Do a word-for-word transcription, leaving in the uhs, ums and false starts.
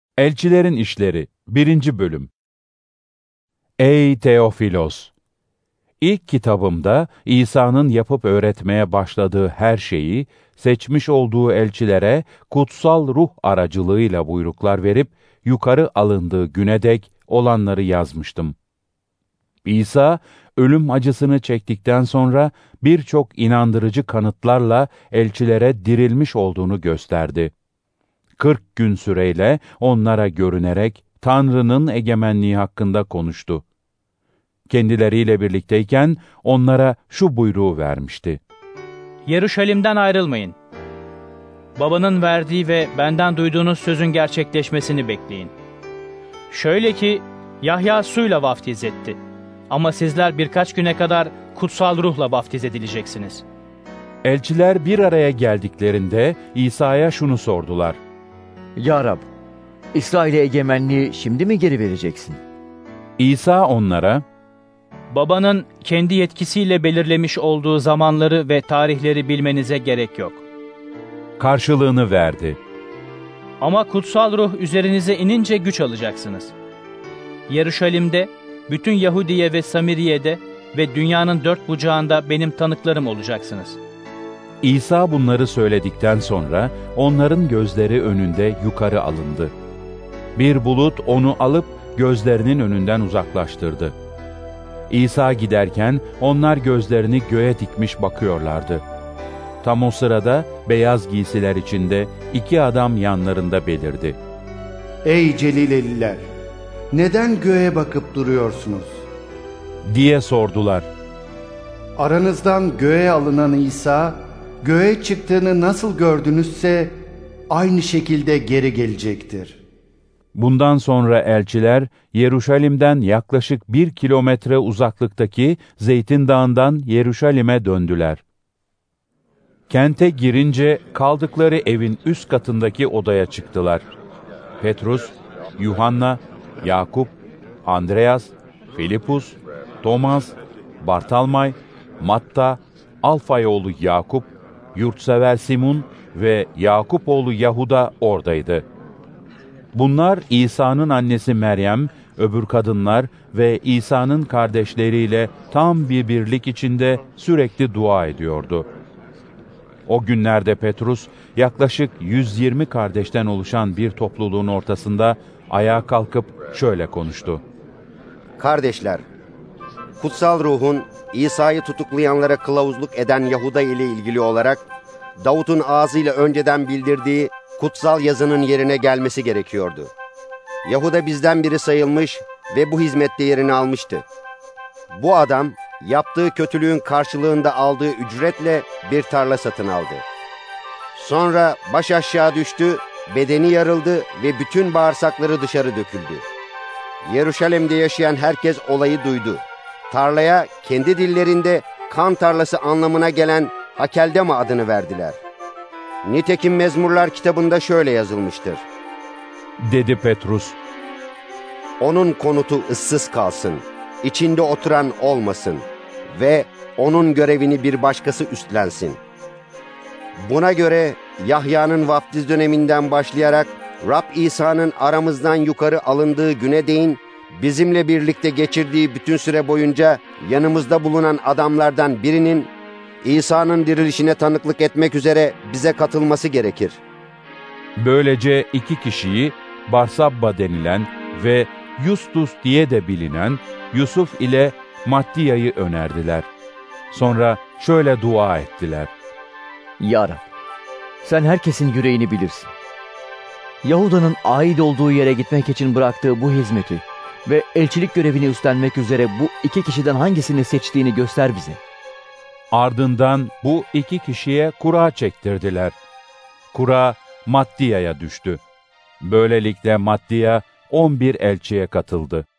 Elçilerin İşleri birinci. Bölüm. Ey Teofilos! İlk kitabımda İsa'nın yapıp öğretmeye başladığı her şeyi, seçmiş olduğu elçilere kutsal ruh aracılığıyla buyruklar verip, yukarı alındığı güne dek olanları yazmıştım. İsa, ölüm acısını çektikten sonra birçok inandırıcı kanıtlarla elçilere dirilmiş olduğunu gösterdi. Kırk gün süreyle onlara görünerek Tanrı'nın egemenliği hakkında konuştu. Kendileriyle birlikteyken onlara şu buyruğu vermişti: Yeruşalim'den ayrılmayın. Babanın verdiği ve benden duyduğunuz sözün gerçekleşmesini bekleyin. Şöyle ki, Yahya suyla vaftiz etti. Ama sizler birkaç güne kadar kutsal ruhla vaftiz edileceksiniz. Elçiler bir araya geldiklerinde İsa'ya şunu sordular: Ya Rab, İsrail'e egemenliği şimdi mi geri vereceksin? İsa onlara, Babanın kendi yetkisiyle belirlemiş olduğu zamanları ve tarihleri bilmenize gerek yok. karşılığını verdi. Ama kutsal ruh üzerinize inince güç alacaksınız. Yeruşalim'de, bütün Yahudiye ve Samiriye'de ve dünyanın dört bucağında benim tanıklarım olacaksınız. İsa bunları söyledikten sonra onların gözleri önünde yukarı alındı. Bir bulut onu alıp gözlerinin önünden uzaklaştırdı. İsa giderken onlar gözlerini göğe dikmiş bakıyorlardı. Tam o sırada beyaz giysiler içinde iki adam yanlarında belirdi. Ey Celileliler! Neden göğe bakıp duruyorsunuz? diye sordular. Aranızdan göğe alınan İsa, göğe çıktığını nasıl gördünüzse aynı şekilde geri gelecektir. Bundan sonra elçiler Yeruşalim'den yaklaşık bir kilometre uzaklıktaki Zeytin Dağı'ndan Yeruşalim'e döndüler. Kente girince kaldıkları evin üst katındaki odaya çıktılar. Petrus, Yuhanna, Yakup, Andreas, Filipus, Tomas, Bartalmay, Matta, Alfay oğlu Yakup, yurtsever Simon ve Yakup oğlu Yahuda oradaydı. Bunlar İsa'nın annesi Meryem, öbür kadınlar ve İsa'nın kardeşleriyle tam bir birlik içinde sürekli dua ediyordu. O günlerde Petrus, yaklaşık yüz yirmi kardeşten oluşan bir topluluğun ortasında ayağa kalkıp şöyle konuştu: Kardeşler, kutsal ruhun İsa'yı tutuklayanlara kılavuzluk eden Yahuda ile ilgili olarak Davut'un ağzıyla önceden bildirdiği kutsal yazının yerine gelmesi gerekiyordu. Yahuda bizden biri sayılmış ve bu hizmette yerini almıştı. Bu adam yaptığı kötülüğün karşılığında aldığı ücretle bir tarla satın aldı. Sonra baş aşağı düştü, bedeni yarıldı ve bütün bağırsakları dışarı döküldü. Yeruşalim'de yaşayan herkes olayı duydu. Tarlaya kendi dillerinde kan tarlası anlamına gelen Hakeldama adını verdiler. Nitekim Mezmurlar kitabında şöyle yazılmıştır: dedi Petrus. Onun konutu ıssız kalsın, içinde oturan olmasın ve onun görevini bir başkası üstlensin. Buna göre Yahya'nın vaftiz döneminden başlayarak Rab İsa'nın aramızdan yukarı alındığı güne değin bizimle birlikte geçirdiği bütün süre boyunca yanımızda bulunan adamlardan birinin İsa'nın dirilişine tanıklık etmek üzere bize katılması gerekir. Böylece iki kişiyi Barsabba denilen ve Yustus diye de bilinen Yusuf ile Mattiya'yı önerdiler. Sonra şöyle dua ettiler: Ya Rab, sen herkesin yüreğini bilirsin. Yahuda'nın ait olduğu yere gitmek için bıraktığı bu hizmeti ve elçilik görevini üstlenmek üzere bu iki kişiden hangisini seçtiğini göster bize. Ardından bu iki kişiye kura çektirdiler. Kura Mattiya'ya düştü. Böylelikle Mattiya on bir elçiye katıldı.